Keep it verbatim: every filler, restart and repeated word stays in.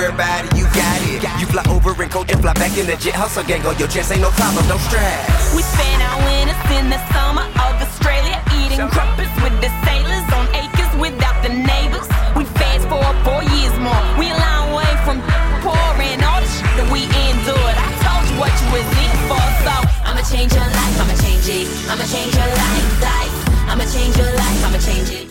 everybody, you got it. You fly over and coach and fly back in the jet. Hustle gang on your chest, ain't no problem, no stress. We spent our winters in the summer of Australia, eating crumpets with the sailors on acres without the neighbors. We fast forward four years more. We a long way from pouring all the shit that we endured. I told you what you was in for, so I'ma change your life, I'ma change it. I'ma change your life, life. I'ma change your life, I'ma change it.